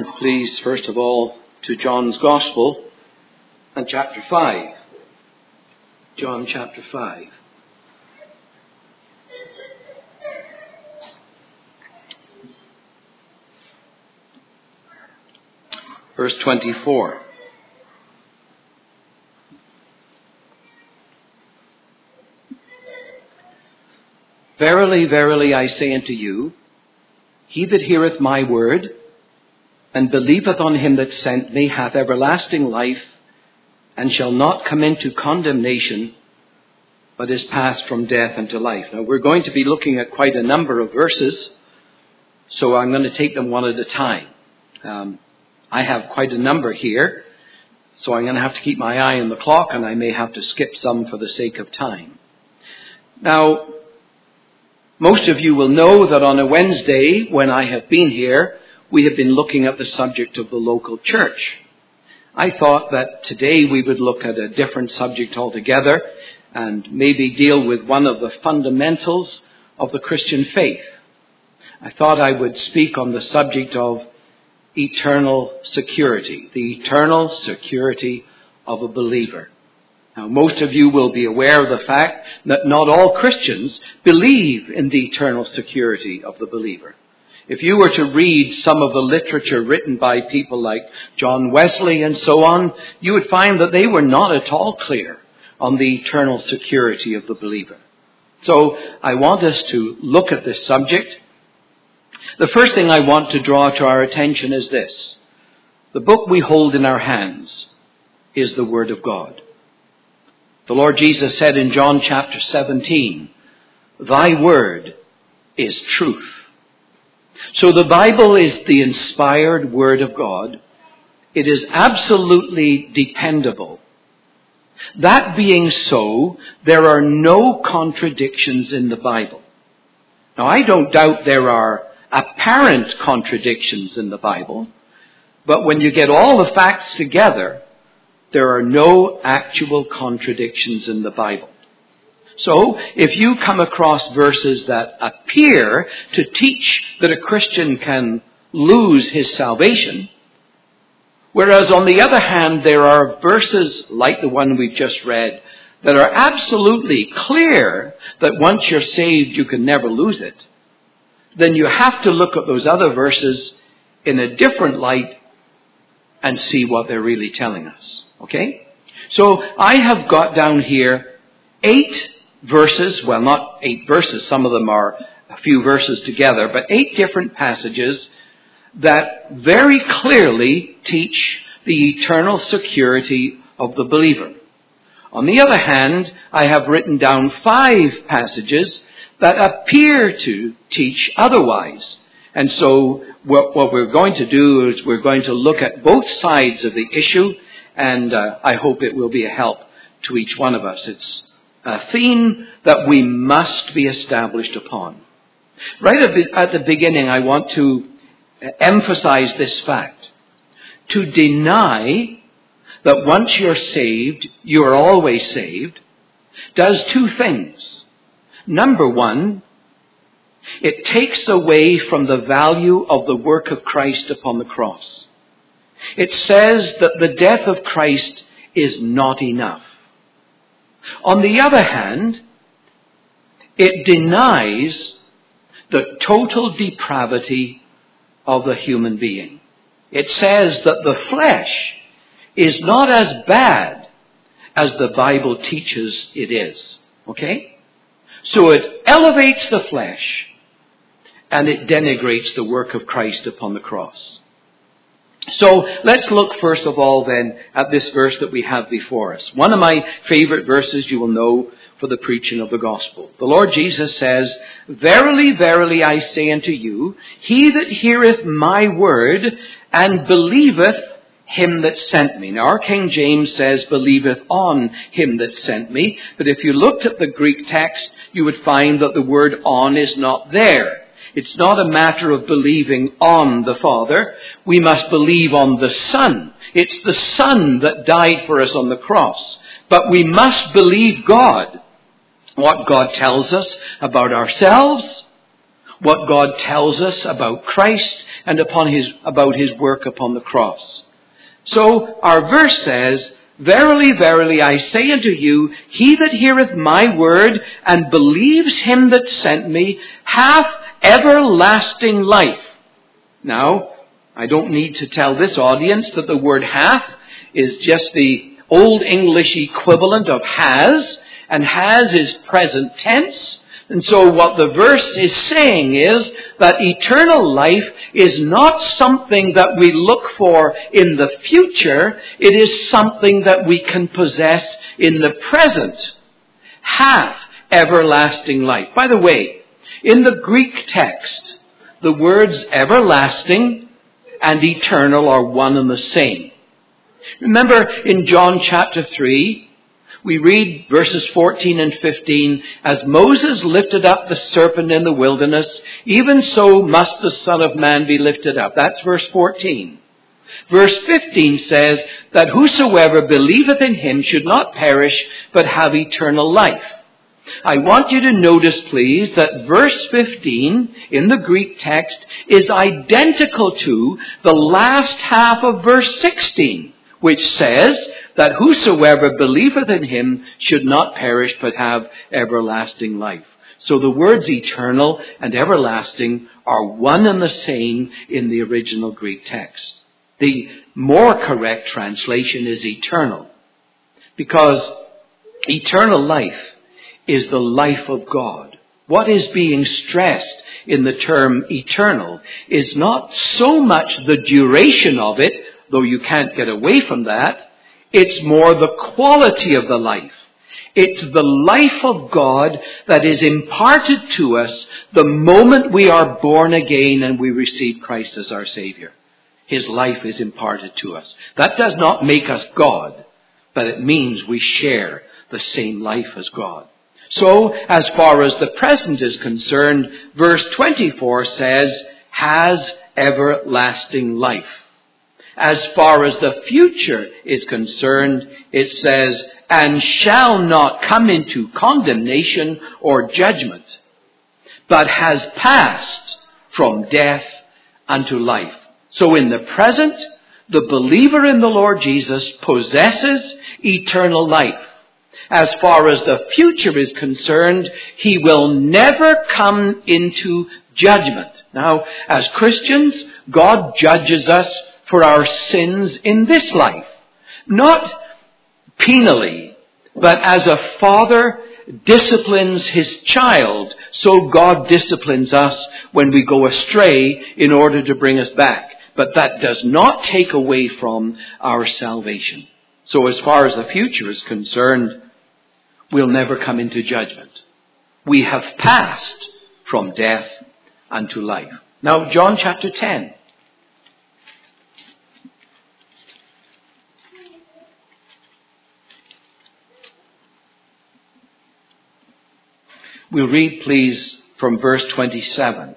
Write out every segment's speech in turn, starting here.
please, first of all, to John's Gospel and chapter 5. John chapter 5. Verse 24. Verily, verily, I say unto you, he that heareth my word, and believeth on him that sent me, hath everlasting life, and shall not come into condemnation, but is passed from death unto life. Now, we're going to be looking at quite a number of verses, so I'm going to take them one at a time. I have quite a number here, so I'm going to have to keep my eye on the clock, and I may have to skip some for the sake of time. Now, most of you will know that on a Wednesday, when I have been here, we have been looking at the subject of the local church. I thought that today we would look at a different subject altogether and maybe deal with one of the fundamentals of the Christian faith. I thought I would speak on the subject of eternal security, the eternal security of a believer. Now, most of you will be aware of the fact that not all Christians believe in the eternal security of the believer. If you were to read some of the literature written by people like John Wesley and so on, you would find that they were not at all clear on the eternal security of the believer. So I want us to look at this subject. The first thing I want to draw to our attention is this. The book we hold in our hands is the Word of God. The Lord Jesus said in John chapter 17, "Thy word is truth." So the Bible is the inspired Word of God. It is absolutely dependable. That being so, there are no contradictions in the Bible. Now, I don't doubt there are apparent contradictions in the Bible, but when you get all the facts together, there are no actual contradictions in the Bible. So, if you come across verses that appear to teach that a Christian can lose his salvation, whereas on the other hand, there are verses like the one we've just read that are absolutely clear that once you're saved, you can never lose it, then you have to look at those other verses in a different light and see what they're really telling us. Okay? So I have got down here 8 verses, well, not 8 verses, some of them are a few verses together, but 8 different passages that very clearly teach the eternal security of the believer. On the other hand, I have written down 5 passages that appear to teach otherwise. And so what we're going to do is we're going to look at both sides of the issue, and I hope it will be a help to each one of us. It's a theme that we must be established upon. Right at the beginning, I want to emphasize this fact. To deny that once you're saved, you are always saved, does 2 things. Number 1, it takes away from the value of the work of Christ upon the cross. It says that the death of Christ is not enough. On the other hand, it denies the total depravity of the human being. It says that the flesh is not as bad as the Bible teaches it is. Okay? So it elevates the flesh and it denigrates the work of Christ upon the cross. So let's look first of all then at this verse that we have before us. One of my favorite verses you will know for the preaching of the gospel. The Lord Jesus says, "Verily, verily, I say unto you, he that heareth my word and believeth him that sent me." Now our King James says, "believeth on him that sent me." But if you looked at the Greek text, you would find that the word "on" is not there. It's not a matter of believing on the Father. We must believe on the Son. It's the Son that died for us on the cross. But we must believe God. What God tells us about ourselves, what God tells us about Christ and about his work upon the cross. So our verse says, "Verily, verily, I say unto you, he that heareth my word and believes him that sent me hath everlasting life." Now, I don't need to tell this audience that the word hath is just the Old English equivalent of has, and has is present tense. And so what the verse is saying is that eternal life is not something that we look for in the future. It is something that we can possess in the present. Hath everlasting life. By the way, in the Greek text, the words everlasting and eternal are one and the same. Remember in John chapter 3, we read verses 14 and 15, "As Moses lifted up the serpent in the wilderness, even so must the Son of Man be lifted up." That's verse 14. Verse 15 says that whosoever believeth in him should not perish, but have eternal life. I want you to notice, please, that verse 15 in the Greek text is identical to the last half of verse 16, which says that whosoever believeth in him should not perish but have everlasting life. So the words eternal and everlasting are one and the same in the original Greek text. The more correct translation is eternal, because eternal life is the life of God. What is being stressed in the term eternal is not so much the duration of it, though you can't get away from that. It's more the quality of the life. It's the life of God that is imparted to us the moment we are born again and we receive Christ as our Savior. His life is imparted to us. That does not make us God, but it means we share the same life as God. So, as far as the present is concerned, verse 24 says, "has everlasting life." As far as the future is concerned, it says, "and shall not come into condemnation or judgment, but has passed from death unto life." So in the present, the believer in the Lord Jesus possesses eternal life. As far as the future is concerned, he will never come into judgment. Now, as Christians, God judges us for our sins in this life. Not penally, but as a father disciplines his child, so God disciplines us when we go astray in order to bring us back. But that does not take away from our salvation. So as far as the future is concerned, we'll never come into judgment. We have passed from death unto life. Now, John chapter 10. We'll read, please, from verse 27.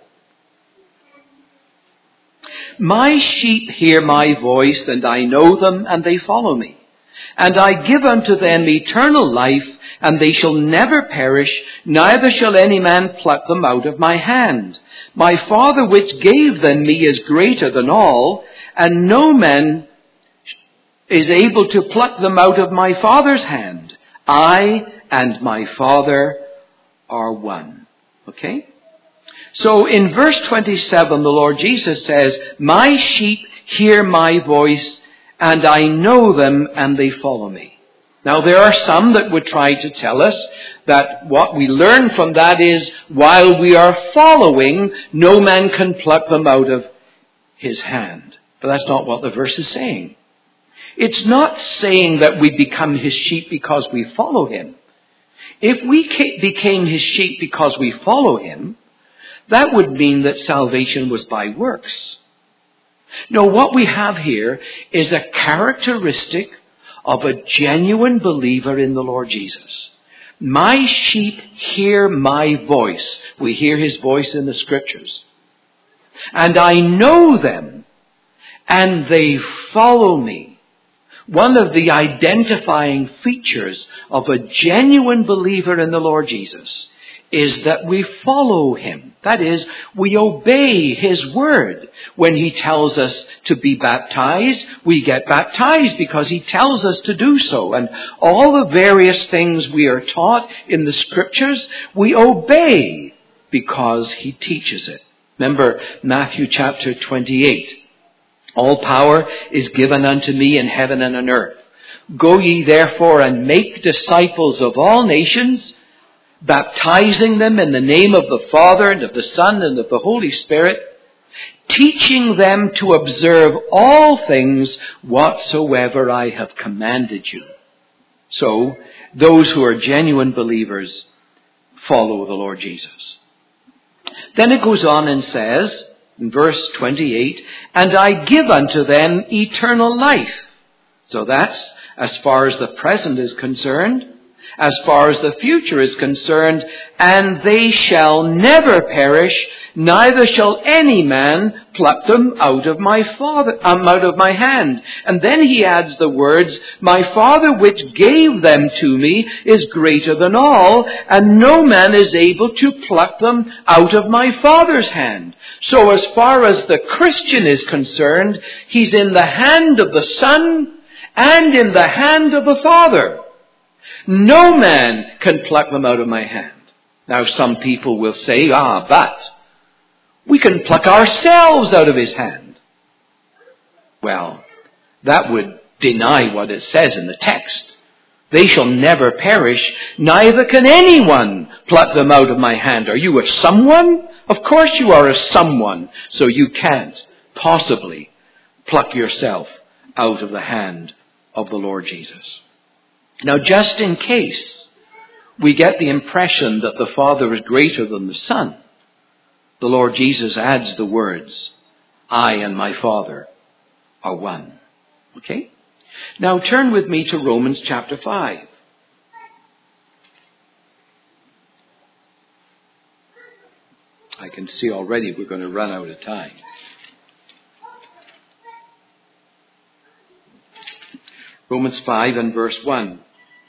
"My sheep hear my voice, and I know them, and they follow me. And I give unto them eternal life, and they shall never perish, neither shall any man pluck them out of my hand. My Father which gave them me is greater than all, and no man is able to pluck them out of my Father's hand. I and my Father are one." Okay? So in verse 27, the Lord Jesus says, "My sheep hear my voice, and I know them, and they follow me." Now, there are some that would try to tell us that what we learn from that is, while we are following, no man can pluck them out of his hand. But that's not what the verse is saying. It's not saying that we become his sheep because we follow him. If we became his sheep because we follow him, that would mean that salvation was by works. No, what we have here is a characteristic of a genuine believer in the Lord Jesus. My sheep hear my voice. We hear his voice in the scriptures. And I know them, and they follow me. One of the identifying features of a genuine believer in the Lord Jesus is that we follow him. That is, we obey His word. When He tells us to be baptized, we get baptized because He tells us to do so. And all the various things we are taught in the Scriptures, we obey because He teaches it. Remember Matthew chapter 28. All power is given unto me in heaven and on earth. Go ye therefore and make disciples of all nations, baptizing them in the name of the Father and of the Son and of the Holy Spirit, teaching them to observe all things whatsoever I have commanded you. So, those who are genuine believers follow the Lord Jesus. Then it goes on and says, in verse 28, and I give unto them eternal life. So that's as far as the present is concerned. As far as the future is concerned, and they shall never perish, neither shall any man pluck them out of my hand. And then he adds the words, my Father which gave them to me is greater than all, and no man is able to pluck them out of my Father's hand. So as far as the Christian is concerned, he's in the hand of the Son and in the hand of the Father. No man can pluck them out of my hand. Now some people will say, but we can pluck ourselves out of His hand. Well, that would deny what it says in the text. They shall never perish, neither can anyone pluck them out of my hand. Are you a someone? Of course you are a someone, so you can't possibly pluck yourself out of the hand of the Lord Jesus. Now, just in case we get the impression that the Father is greater than the Son, the Lord Jesus adds the words, I and my Father are one. Okay? Now turn with me to Romans chapter 5. I can see already we're going to run out of time. Romans 5 and verse 1.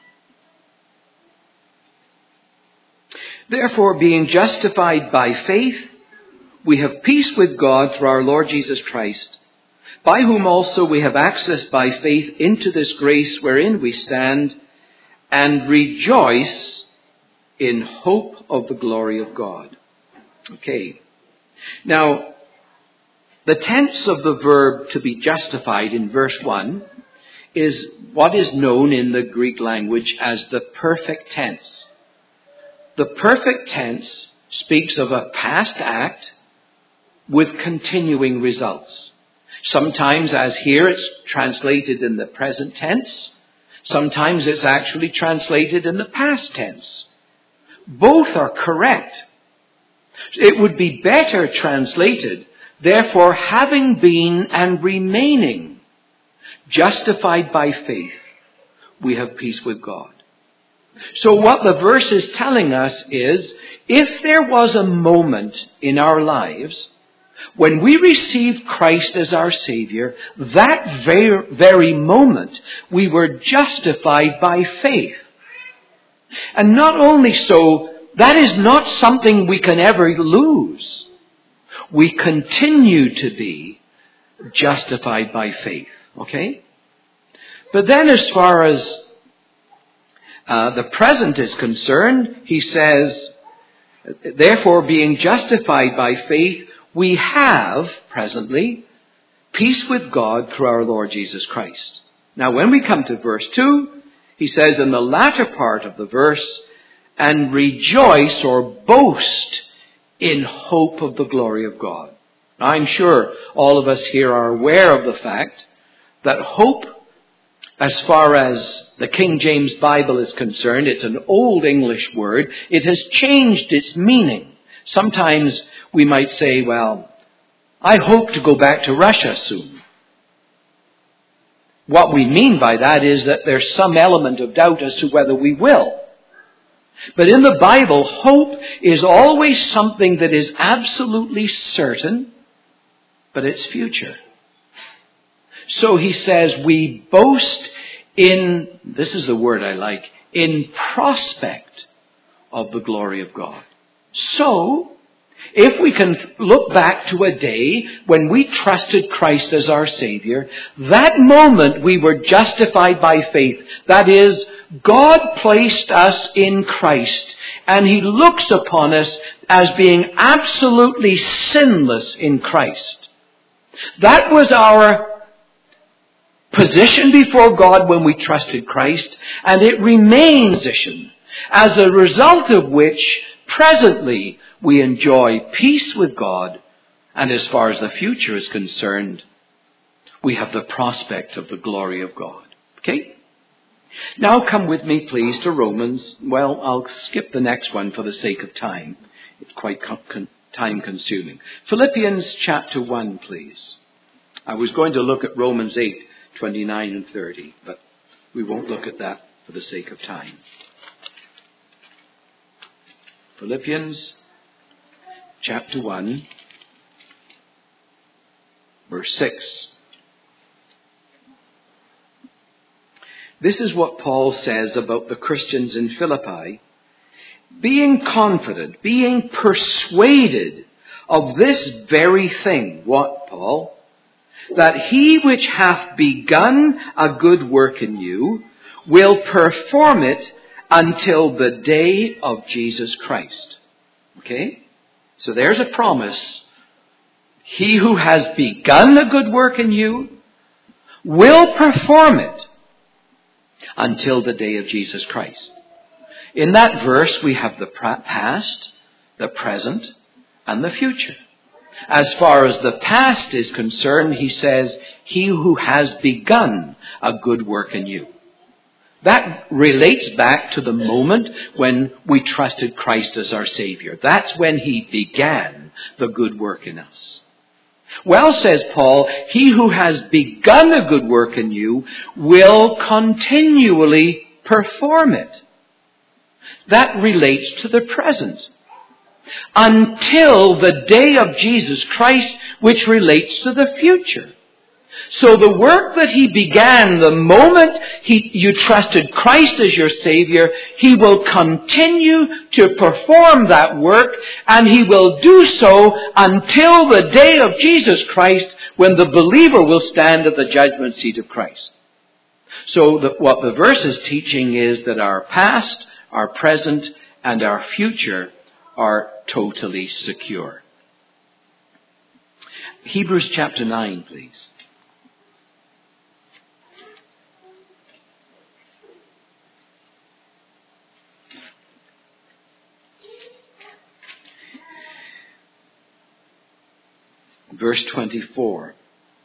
Therefore, being justified by faith, we have peace with God through our Lord Jesus Christ, by whom also we have access by faith into this grace wherein we stand, and rejoice in hope of the glory of God. Okay. Now, the tense of the verb to be justified in verse 1 is what is known in the Greek language as the perfect tense. The perfect tense speaks of a past act with continuing results. Sometimes, as here, it's translated in the present tense. Sometimes it's actually translated in the past tense. Both are correct. It would be better translated, therefore, having been and remaining justified by faith, we have peace with God. So what the verse is telling us is, if there was a moment in our lives when we received Christ as our Savior, that very moment we were justified by faith. And not only so, that is not something we can ever lose. We continue to be justified by faith. Okay? But then as far as the present is concerned, he says, therefore being justified by faith, we have presently peace with God through our Lord Jesus Christ. Now when we come to verse 2, he says in the latter part of the verse, and rejoice or boast in hope of the glory of God. Now, I'm sure all of us here are aware of the fact that hope, as far as the King James Bible is concerned, it's an old English word. It has changed its meaning. Sometimes we might say, well, I hope to go back to Russia soon. What we mean by that is that there's some element of doubt as to whether we will. But in the Bible, hope is always something that is absolutely certain, but it's future. So he says we boast in, this is the word I like, in prospect of the glory of God. So, If we can look back to a day when we trusted Christ as our Savior, that moment we were justified by faith. That is, God placed us in Christ, and He looks upon us as being absolutely sinless in Christ. That was our position before God when we trusted Christ, and it remains position, as a result of which presently we enjoy peace with God, and as far as the future is concerned, we have the prospect of the glory of God. Okay? Now come with me, please, to Romans. Well, I'll skip the next one for the sake of time. It's quite time-consuming. Philippians chapter 1, please. I was going to look at Romans 8, 29 and 30, but we won't look at that for the sake of time. Philippians chapter 1, verse 6. This is what Paul says about the Christians in Philippi. Being confident, being persuaded of this very thing. What, Paul? That he which hath begun a good work in you will perform it until the day of Jesus Christ. Okay? So there's a promise. He who has begun a good work in you will perform it until the day of Jesus Christ. In that verse we have the past, the present, and the future. As far as the past is concerned, he says, he who has begun a good work in you. That relates back to the moment when we trusted Christ as our Savior. That's when He began the good work in us. Well, says Paul, he who has begun a good work in you will continually perform it. That relates to the present. Until the day of Jesus Christ, which relates to the future. So the work that He began the moment you trusted Christ as your Savior, He will continue to perform that work, and He will do so until the day of Jesus Christ, when the believer will stand at the judgment seat of Christ. So what the verse is teaching is that our past, our present, and our future are totally secure. Hebrews chapter 9, please. Verse 24.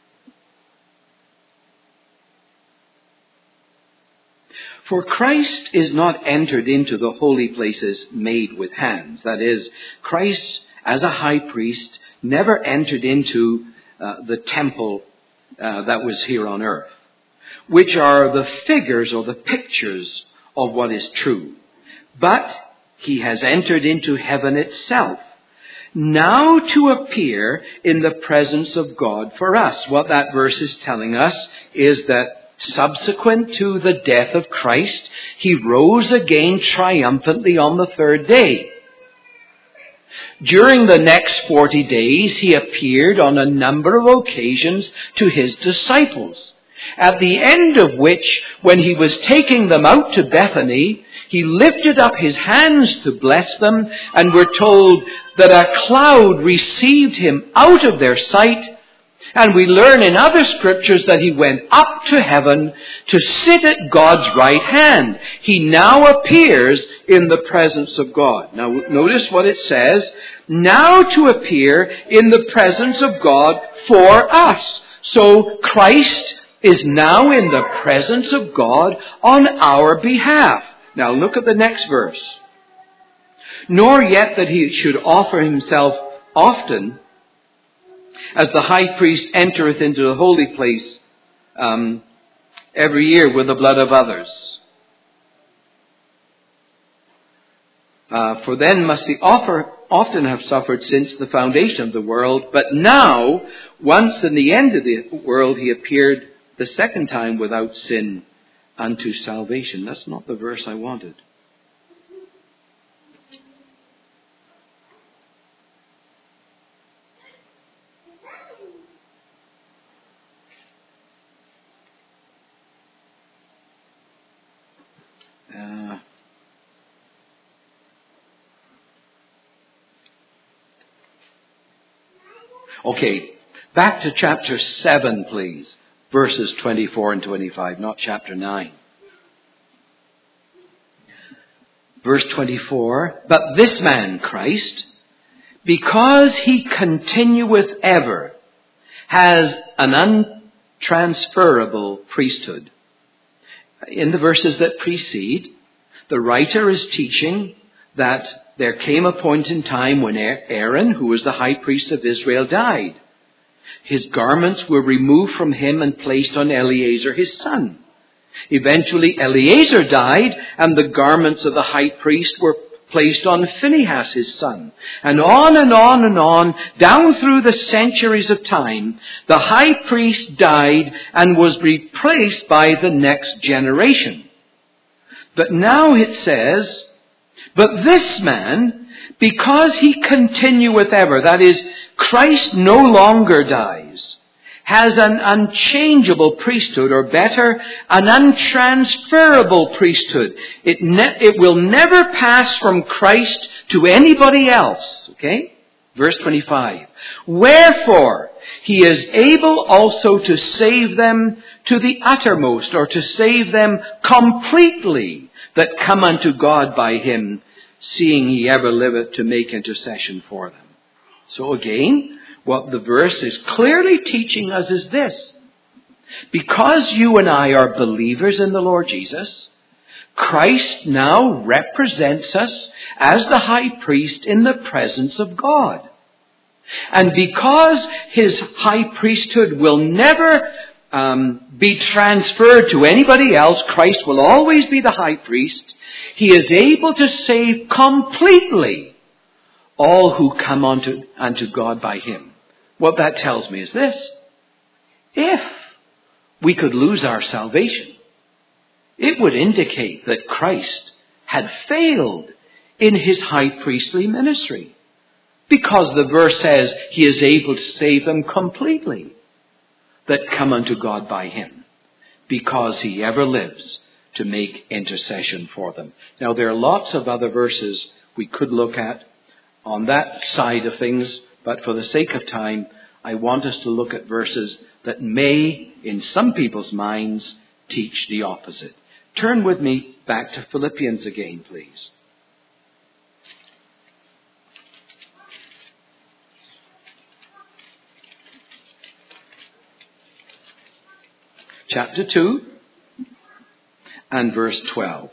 For Christ is not entered into the holy places made with hands. That is, Christ, as a high priest, never entered into the temple that was here on earth, which are the figures or the pictures of what is true. But He has entered into heaven itself, now to appear in the presence of God for us. What that verse is telling us is that subsequent to the death of Christ, He rose again triumphantly on the third day. During the next 40 days, He appeared on a number of occasions to His disciples, at the end of which, when He was taking them out to Bethany, He lifted up His hands to bless them, and we're told that a cloud received Him out of their sight. And we learn in other scriptures that He went up to heaven to sit at God's right hand. He now appears in the presence of God. Now notice what it says. Now to appear in the presence of God for us. So Christ is now in the presence of God on our behalf. Now look at the next verse. Nor yet that He should offer Himself often, as the high priest entereth into the holy place every year with the blood of others. For then must He often have suffered since the foundation of the world. But now, once in the end of the world, He appeared the second time without sin unto salvation. That's not the verse I wanted. Okay, back to chapter 7, please. Verses 24 and 25, not chapter 9. Verse 24, but this man, Christ, because he continueth ever, has an untransferable priesthood. In the verses that precede, the writer is teaching that there came a point in time when Aaron, who was the high priest of Israel, died. His garments were removed from him and placed on Eleazar, his son. Eventually, Eleazar died, and the garments of the high priest were placed on Phinehas, his son. And on and on and on, down through the centuries of time, the high priest died and was replaced by the next generation. But now it says, but this man, because he continueth ever, that is, Christ no longer dies, has an unchangeable priesthood, or better, an untransferable priesthood. It will never pass from Christ to anybody else. Okay? Verse 25. Wherefore, he is able also to save them to the uttermost, or to save them completely that come unto God by him, seeing he ever liveth to make intercession for them. So again, what the verse is clearly teaching us is this. Because you and I are believers in the Lord Jesus, Christ now represents us as the high priest in the presence of God. And because his high priesthood will never be transferred to anybody else, Christ will always be the high priest, he is able to save completely all who come unto God by him. What that tells me is this. If we could lose our salvation, it would indicate that Christ had failed in his high priestly ministry. Because the verse says he is able to save them completely that come unto God by him. Because he ever lives to make intercession for them. Now there are lots of other verses we could look at on that side of things, but for the sake of time, I want us to look at verses that may, in some people's minds, teach the opposite. Turn with me back to Philippians again, please. Chapter 2 and verse 12.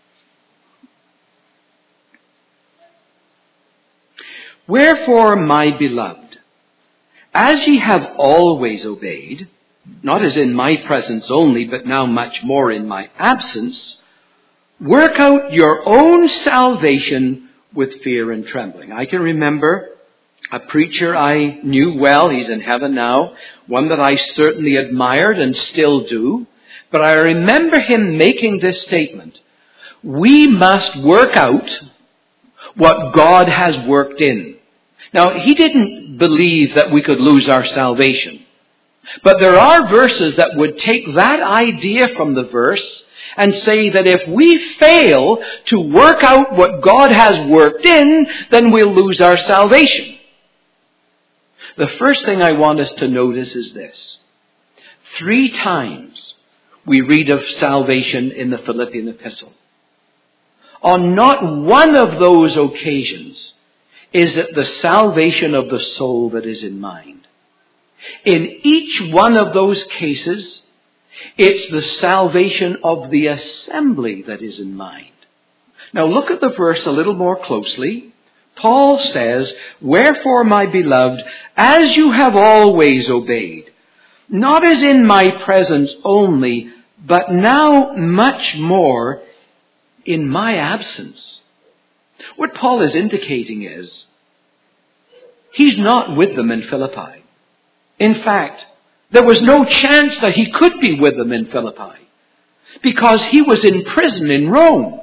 Wherefore, my beloved, as ye have always obeyed, not as in my presence only, but now much more in my absence, work out your own salvation with fear and trembling. I can remember a preacher I knew well, he's in heaven now, one that I certainly admired and still do, but I remember him making this statement: we must work out what God has worked in. Now, he didn't believe that we could lose our salvation. But there are verses that would take that idea from the verse and say that if we fail to work out what God has worked in, then we'll lose our salvation. The first thing I want us to notice is this. 3 times we read of salvation in the Philippian epistle. On not one of those occasions is it the salvation of the soul that is in mind. In each one of those cases, it's the salvation of the assembly that is in mind. Now look at the verse a little more closely. Paul says, wherefore, my beloved, as you have always obeyed, not as in my presence only, but now much more in my absence. What Paul is indicating is, he's not with them in Philippi. In fact, there was no chance that he could be with them in Philippi, because he was in prison in Rome.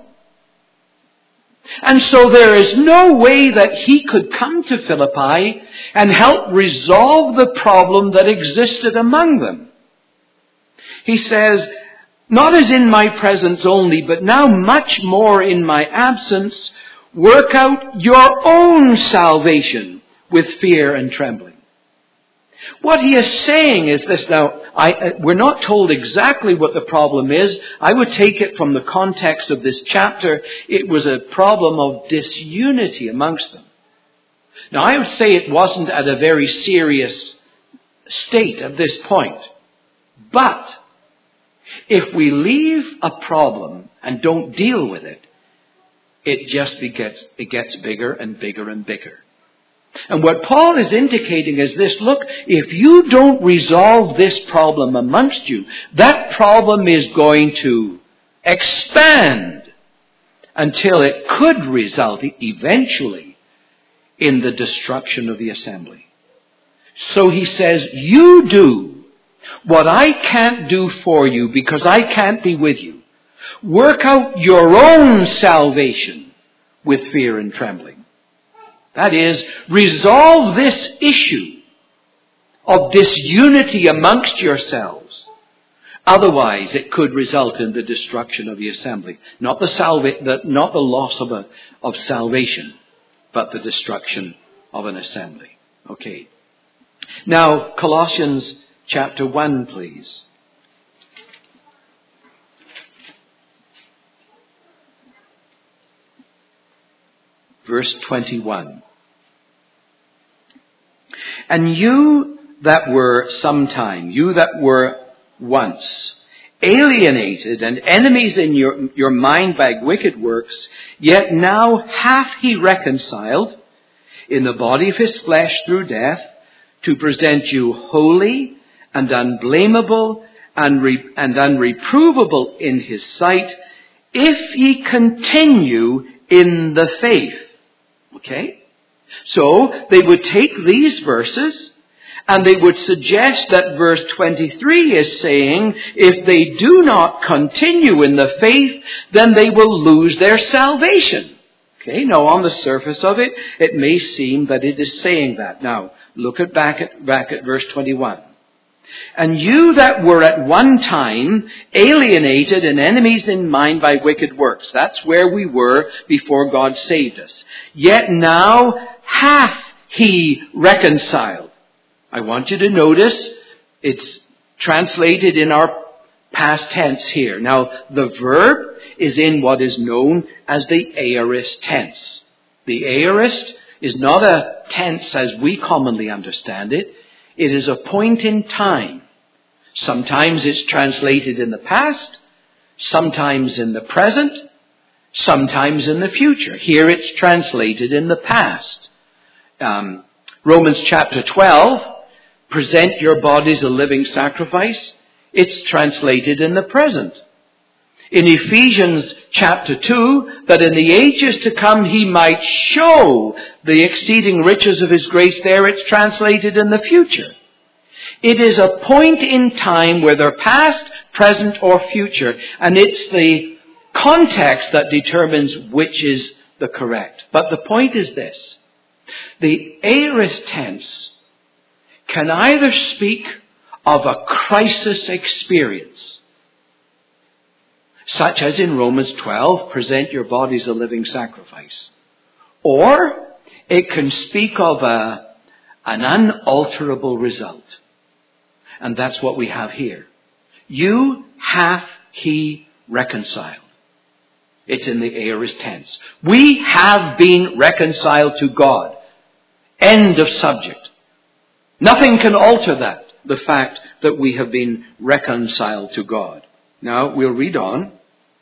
And so there is no way that he could come to Philippi and help resolve the problem that existed among them. He says, not as in my presence only, but now much more in my absence, work out your own salvation with fear and trembling. What he is saying is this. Now, we're not told exactly what the problem is. I would take it from the context of this chapter. It was a problem of disunity amongst them. Now, I would say it wasn't at a very serious state at this point. But if we leave a problem and don't deal with it, it just gets bigger and bigger and bigger. And what Paul is indicating is this: look, if you don't resolve this problem amongst you, that problem is going to expand until it could result eventually in the destruction of the assembly. So he says, you do what I can't do for you because I can't be with you. Work out your own salvation with fear and trembling. That is, resolve this issue of disunity amongst yourselves. Otherwise, it could result in the destruction of the assembly. Not the loss of salvation, but the destruction of an assembly. Okay. Now, Colossians chapter 1, please. Verse 21. And you that were sometime, you that were once, alienated and enemies in your mind by wicked works, yet now hath he reconciled in the body of his flesh through death, to present you holy and unblameable and unreprovable in his sight, if ye continue in the faith. Okay? So, they would take these verses and they would suggest that verse 23 is saying, if they do not continue in the faith, then they will lose their salvation. Okay, now on the surface of it, it may seem that it is saying that. Now, look back at verse 21. And you that were at one time alienated and enemies in mind by wicked works. That's where we were before God saved us. Yet now hath he reconciled. I want you to notice it's translated in our past tense here. Now, the verb is in what is known as the aorist tense. The aorist is not a tense as we commonly understand it. It is a point in time. Sometimes it's translated in the past, sometimes in the present, sometimes in the future. Here it's translated in the past. Romans chapter 12, present your bodies a living sacrifice. It's translated in the present. In Ephesians chapter 2, that in the ages to come he might show the exceeding riches of his grace, there it's translated in the future. It is a point in time, whether past, present, or future, and it's the context that determines which is the correct. But the point is this: the aorist tense can either speak of a crisis experience, such as in Romans 12, present your bodies a living sacrifice. Or it can speak of an unalterable result. And that's what we have here. You hath he reconciled. It's in the aorist tense. We have been reconciled to God. End of subject. Nothing can alter that, the fact that we have been reconciled to God. Now, we'll read on.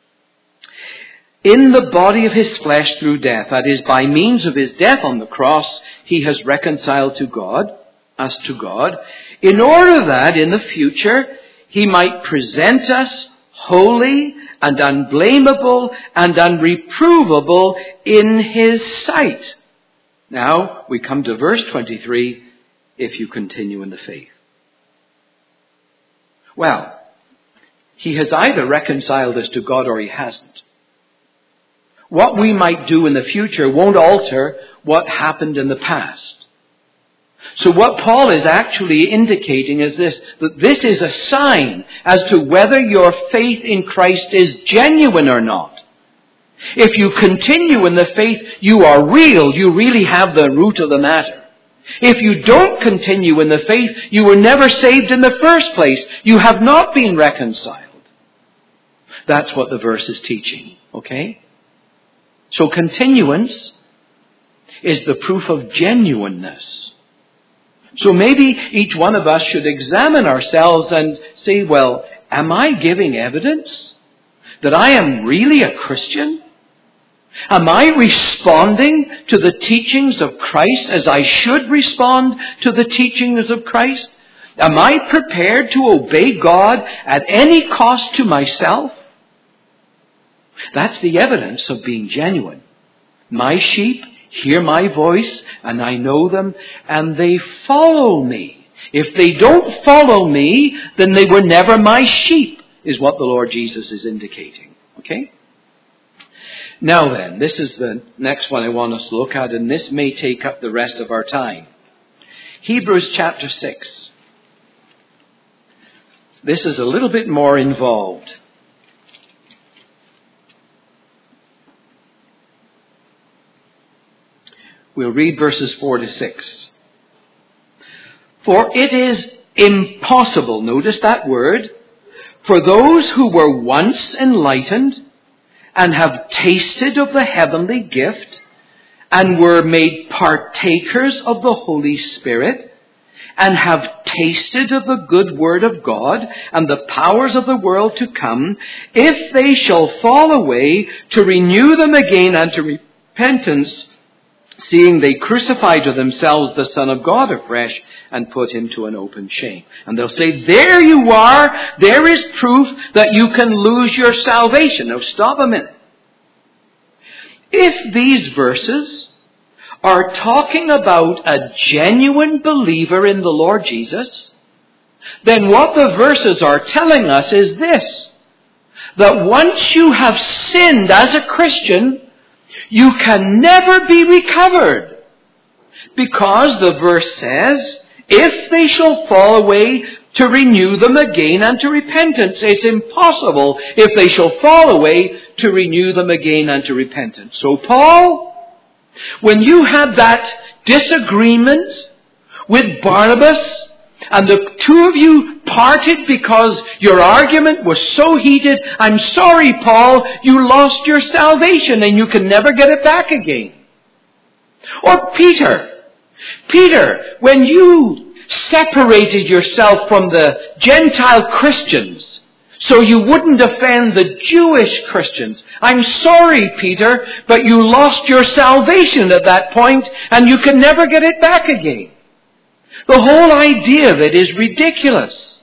In the body of his flesh through death, that is, by means of his death on the cross, he has reconciled us to God, in order that in the future he might present us holy and unblameable and unreprovable in his sight. Now, we come to verse 23, if you continue in the faith. Well, he has either reconciled us to God or he hasn't. What we might do in the future won't alter what happened in the past. So what Paul is actually indicating is this, that this is a sign as to whether your faith in Christ is genuine or not. If you continue in the faith, you are real. You really have the root of the matter. If you don't continue in the faith, you were never saved in the first place. You have not been reconciled. That's what the verse is teaching. Okay? So continuance is the proof of genuineness. So maybe each one of us should examine ourselves and say, well, am I giving evidence that I am really a Christian? Am I responding to the teachings of Christ as I should respond to the teachings of Christ? Am I prepared to obey God at any cost to myself? That's the evidence of being genuine. My sheep hear my voice, and I know them, and they follow me. If they don't follow me, then they were never my sheep, is what the Lord Jesus is indicating. Okay? Now then, this is the next one I want us to look at, and this may take up the rest of our time. Hebrews chapter 6. This is a little bit more involved. We'll read verses 4 to 6. For it is impossible, notice that word, for those who were once enlightened and have tasted of the heavenly gift and were made partakers of the Holy Spirit and have tasted of the good word of God and the powers of the world to come, if they shall fall away, to renew them again unto repentance, seeing they crucify to themselves the Son of God afresh and put him to an open shame. And they'll say, there you are, there is proof that you can lose your salvation. Now stop a minute. If these verses are talking about a genuine believer in the Lord Jesus, then what the verses are telling us is this, that once you have sinned as a Christian, you can never be recovered. Because the verse says, if they shall fall away, to renew them again unto repentance. It's impossible, if they shall fall away, to renew them again unto repentance. So Paul, when you had that disagreement with Barnabas, and the two of you parted because your argument was so heated, I'm sorry, Paul, you lost your salvation and you can never get it back again. Or Peter, when you separated yourself from the Gentile Christians so you wouldn't offend the Jewish Christians, I'm sorry, Peter, but you lost your salvation at that point and you can never get it back again. The whole idea of it is ridiculous.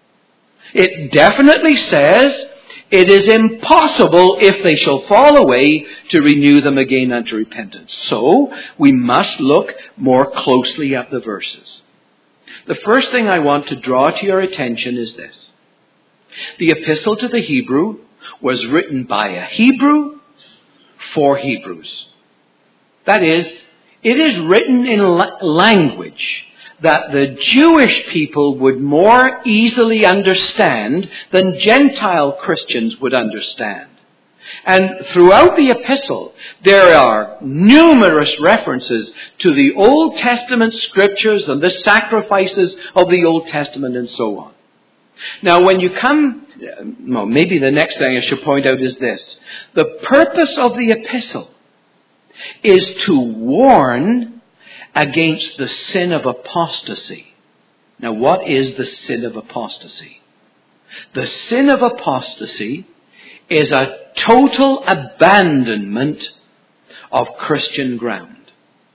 It definitely says it is impossible, if they shall fall away, to renew them again unto repentance. So we must look more closely at the verses. The first thing I want to draw to your attention is this. The epistle to the Hebrew was written by a Hebrew for Hebrews. That is, it is written in language that the Jewish people would more easily understand than Gentile Christians would understand. And throughout the epistle, there are numerous references to the Old Testament scriptures and the sacrifices of the Old Testament and so on. Now, when you come, maybe the next thing I should point out is this. The purpose of the epistle is to warn against the sin of apostasy. Now, what is the sin of apostasy? The sin of apostasy is a total abandonment of Christian ground.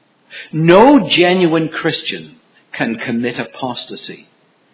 No genuine Christian can commit apostasy.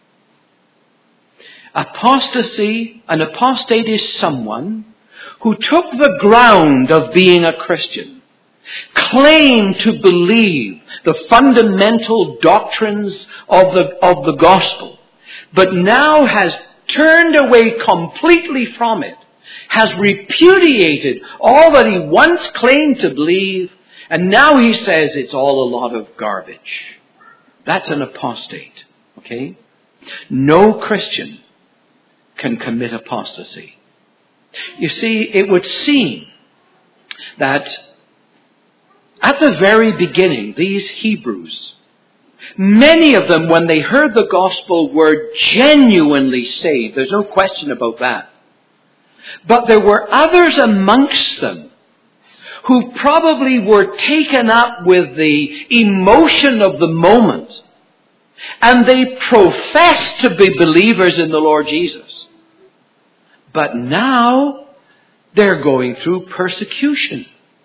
An apostate is someone who took the ground of being a Christian, claimed to believe the fundamental doctrines of the gospel, but now has turned away completely from it, has repudiated all that he once claimed to believe, and now he says it's all a lot of garbage. That's an apostate. Okay? No Christian can commit apostasy. You see, it would seem that at the very beginning, these Hebrews Many of them, when they heard the gospel, were genuinely saved. There's no question about that. But there were others amongst them who probably were taken up with the emotion of the moment. And they professed to be believers in the Lord Jesus. But now they're going through persecution.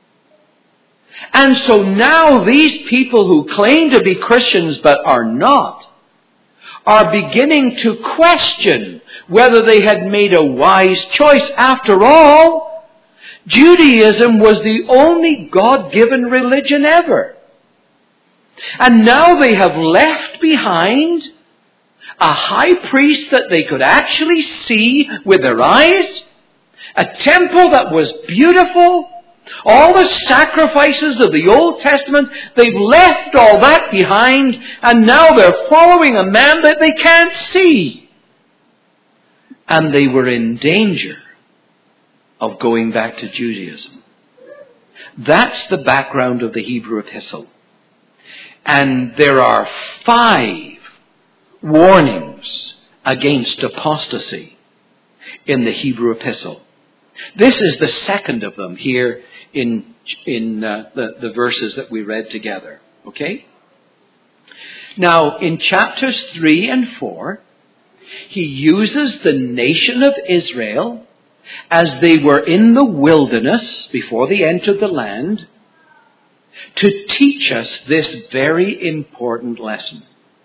And so now these people who claim to be Christians but are not, are beginning to question whether they had made a wise choice. After all, Judaism was the only God-given religion ever. And now they have left behind a high priest that they could actually see with their eyes, a temple that was beautiful, all the sacrifices of the Old Testament. They've left all that behind, and now they're following a man that they can't see. And they were in danger of going back to Judaism. That's the background of the Hebrew epistle. And there are 5 warnings against apostasy in the Hebrew epistle. This is the second of them here in the verses that we read together. Okay? Now, in chapters 3 and 4, he uses the nation of Israel as they were in the wilderness before they entered the land to teach us this very important lesson.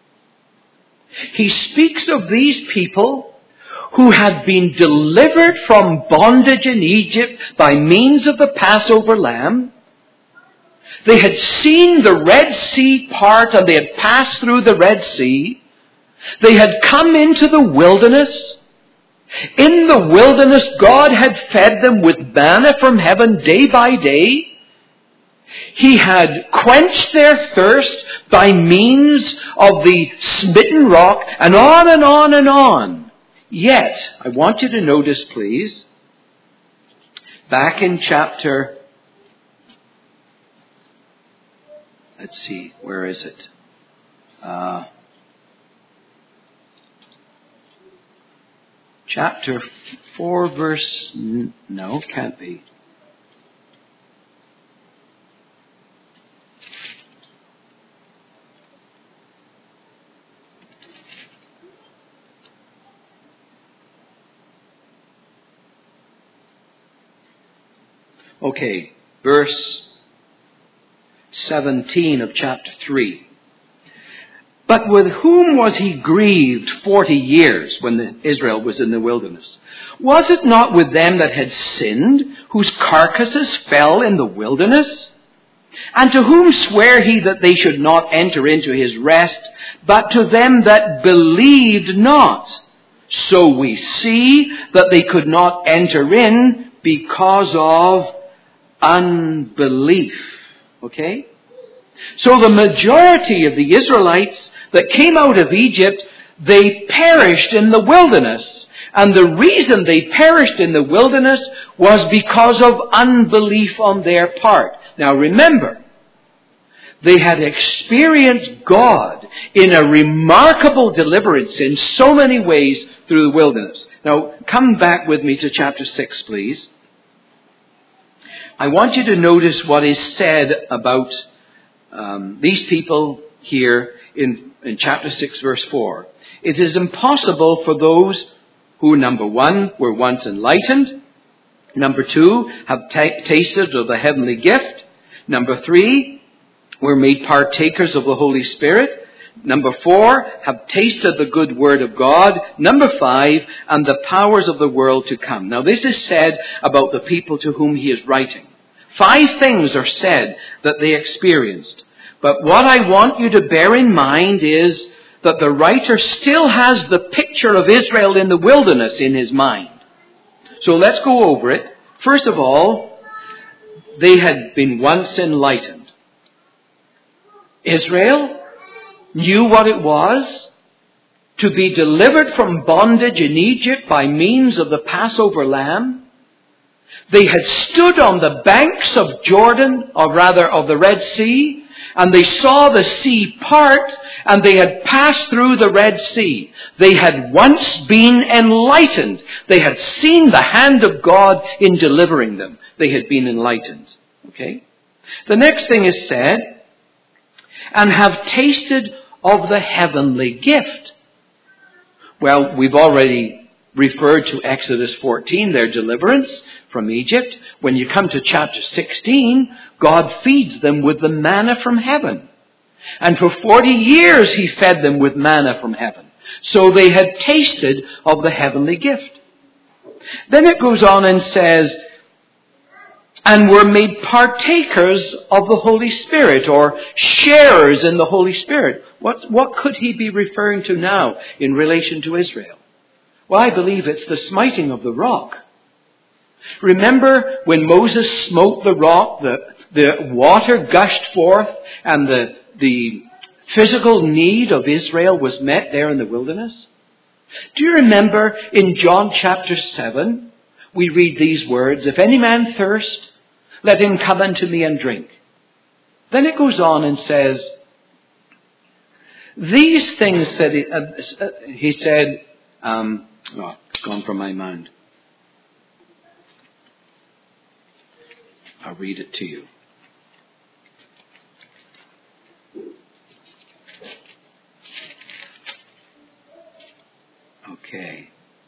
He speaks of these people who had been delivered from bondage in Egypt by means of the Passover lamb. They had seen the Red Sea part, and they had passed through the Red Sea. They had come into the wilderness. In the wilderness, God had fed them with manna from heaven day by day. He had quenched their thirst by means of the smitten rock, and on and on and on. Yet, I want you to notice, please, back in chapter, let's see, where is it? Chapter 4, verse, no, can't be. Okay, verse 17 of chapter 3. But with whom was he grieved 40 years when Israel was in the wilderness? Was it not with them that had sinned, whose carcasses fell in the wilderness? And to whom sware he that they should not enter into his rest, but to them that believed not? So we see that they could not enter in because of unbelief. Okay? So the majority of the Israelites that came out of Egypt, they perished in the wilderness. And the reason they perished in the wilderness was because of unbelief on their part. Now remember, they had experienced God in a remarkable deliverance in so many ways through the wilderness. Now come back with me to chapter 6, please. I want you to notice what is said about these people here in chapter 6, verse 4. It is impossible for those who, number 1, were once enlightened. Number 2, have tasted of the heavenly gift. Number 3, were made partakers of the Holy Spirit. Number 4, have tasted the good word of God. Number 5, and the powers of the world to come. Now this is said about the people to whom he is writing. 5 things are said that they experienced. But what I want you to bear in mind is that the writer still has the picture of Israel in the wilderness in his mind. So let's go over it. First of all, they had been once enlightened. Israel knew what it was to be delivered from bondage in Egypt by means of the Passover lamb. They had stood on the banks of Jordan, or rather of the Red Sea, and they saw the sea part, and they had passed through the Red Sea. They had once been enlightened. They had seen the hand of God in delivering them. They had been enlightened. Okay? The next thing is said, and have tasted of the heavenly gift. Well, we've already referred to Exodus 14, their deliverance from Egypt. When you come to chapter 16, God feeds them with the manna from heaven. And for 40 years he fed them with manna from heaven. So they had tasted of the heavenly gift. Then it goes on and says, and were made partakers of the Holy Spirit, or sharers in the Holy Spirit. What could he be referring to now in relation to Israel? Well, I believe it's the smiting of the rock. Remember when Moses smote the rock, the water gushed forth, and the physical need of Israel was met there in the wilderness? Do you remember in John chapter 7, we read these words, if any man thirst, let him come unto me and drink. Then it goes on and says, these things said he said, it's gone from my mind. I'll read it to you. Okay.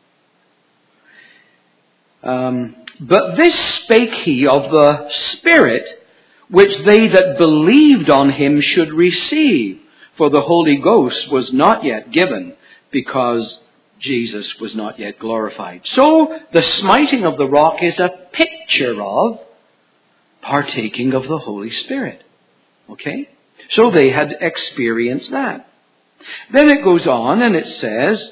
But this spake he of the Spirit, which they that believed on him should receive. For the Holy Ghost was not yet given, because Jesus was not yet glorified. So the smiting of the rock is a picture of partaking of the Holy Spirit. Okay? So they had experienced that. Then it goes on and it says,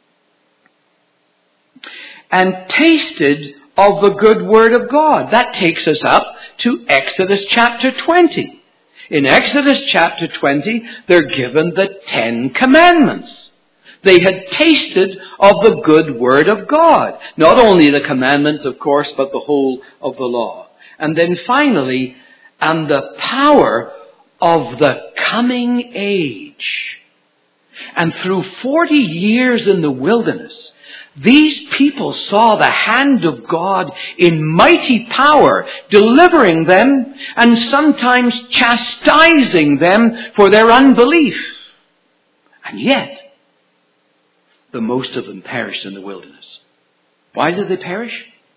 and tasted of the good word of God. That takes us up to Exodus chapter 20. In Exodus chapter 20, they're given the 10 Commandments. They had tasted of the good word of God. Not only the commandments, of course, but the whole of the law. And then finally, and the power of the coming age. And through 40 years in the wilderness, these people saw the hand of God in mighty power, delivering them and sometimes chastising them for their unbelief. And yet, the most of them perished in the wilderness. Why did they perish?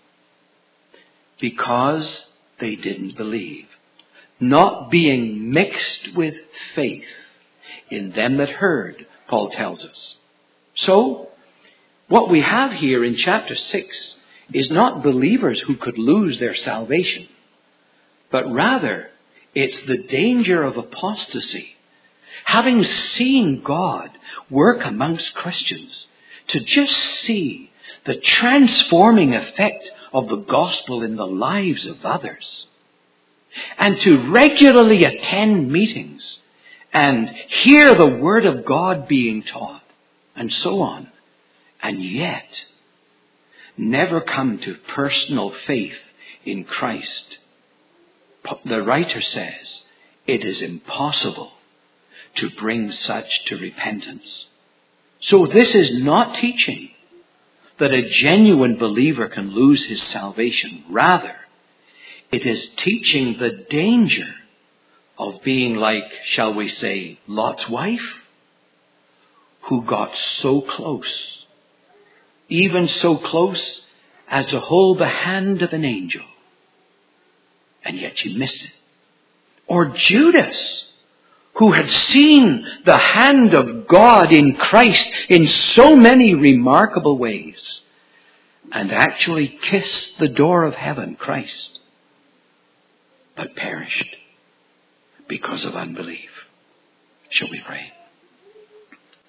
Because they didn't believe. Not being mixed with faith in them that heard, Paul tells us. So, what we have here in chapter 6 is not believers who could lose their salvation, but rather it's the danger of apostasy. Having seen God work amongst Christians, to just see the transforming effect of the gospel in the lives of others, and to regularly attend meetings and hear the word of God being taught, and so on. And yet, never come to personal faith in Christ. The writer says, it is impossible to bring such to repentance. So this is not teaching that a genuine believer can lose his salvation. Rather, it is teaching the danger of being like, shall we say, Lot's wife, who got so close, even so close as to hold the hand of an angel, and yet she missed it. Or Judas, who had seen the hand of God in Christ in so many remarkable ways, and actually kissed the door of heaven, Christ, but perished because of unbelief. Shall we pray?